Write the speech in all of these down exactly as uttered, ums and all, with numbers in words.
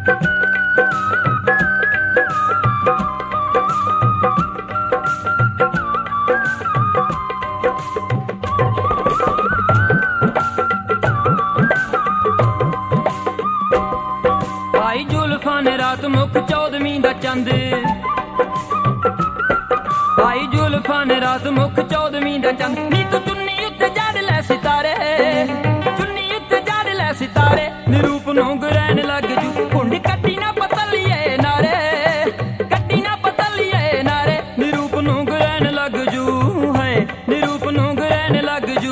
आई जुल्फां ने रात मुख चौदवीं दा चंद, आई जुल्फां ने रात मुख चौदवीं दा चंद। नी तू चुन्नी उत्ते जड़ लै सितारे, चुन्नी उत्ते जड़ लै सितारे। निरूप नूं ग्रहण लग जू कुंड कट्टी ना पतलिए नारे, कट्टी ना पतलिए नारे। निरूप नूं ग्रहण लग जू है, निरूप नूं ग्रहण लग जू।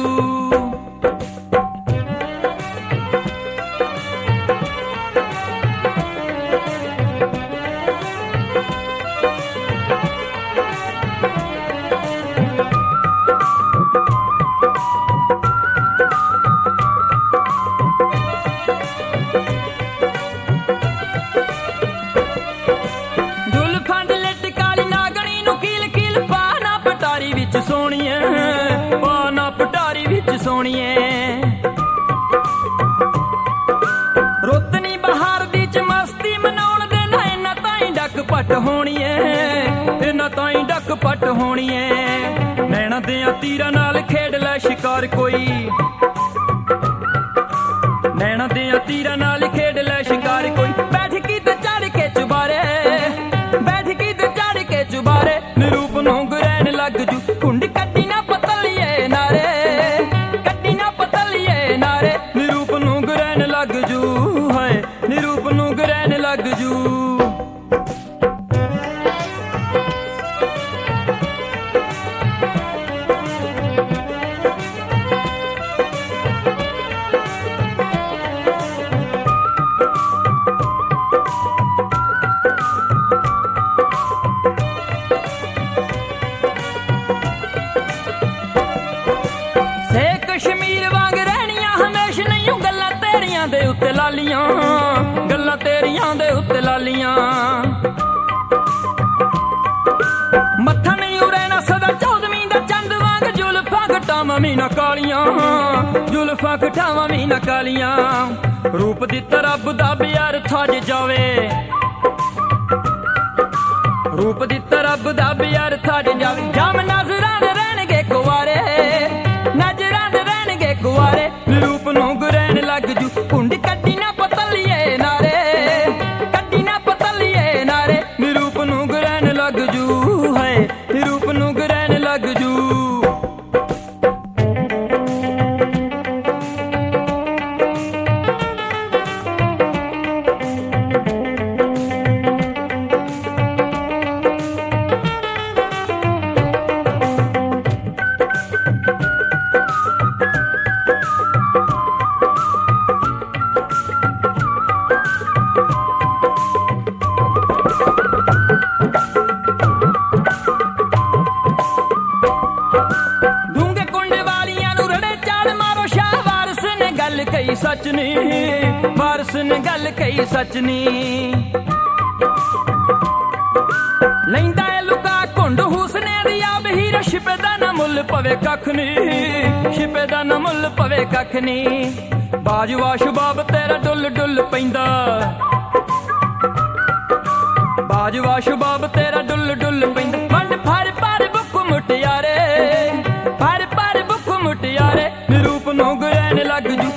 सोनिए पाना पटारी विच सोनिए, रुत्त नी बहार दी च मस्ती मनाउण दे ना इन्ना ताईं डक पट होणीए, इन्ना ताईं डक पट होणीए। नैना दियां तीरां नाल खेड लै शिकार कोई, नैना दियां तीरां नाल खेड लै शिकार कोई। बैठकी ते चढ़ के चुबारे, बैठकी ते चढ़ के चुबारे। निरूप नूं ग्रहण लग जू कुंड कट्टी ना पतलिए नारे, कट्टी ना पतलिए नारे। निरूप नूं ग्रहण लग जू है, निरूप नूं ग्रहण लग जू। कश्मीर वांग रहनियां हमेश नहीं गल्लां तेरियां दे उत्ते लालियां, गल्लां तेरियां दे उत्ते लालियां। मत्था नहीं उड़ेना सदा चौदवीं दा चंद वांग। जुल्फां घटावां भी ना कालियां, जुल्फां घटावां भी ना कालियां। रूप दित्ता रब दा प्यार थज जावे, रूप दित्ता रब दा प्यार थज जावे। जाम नजरां दे रहणगे कुवारे, नजरां दे रहणगे कुवारे। निरूप नूं ग्रहण लग जू कुंड कट्टी ना पतलिए नारे, कट्टी ना पतलिए नारे। निरूप नूं ग्रहण लग जू है, निरूप नूं ग्रहण लग जू। सच नी वारस ने गल कही सच नी, लैंदा है लुका कुंड हुसने दिया बहीर। शिपे दा ना मुल पवे कख नी, शिपे दा ना मुल पवे कख नी। बाजवा शुबाब तेरा डुल डुल पैंदा, बाजवा शुबाब तेरा डुल डुल पैंदा। वंड फर पर बुक मुटियारे, फर पर बुक मुटियारे। निरूप नूं ग्रहण लग जू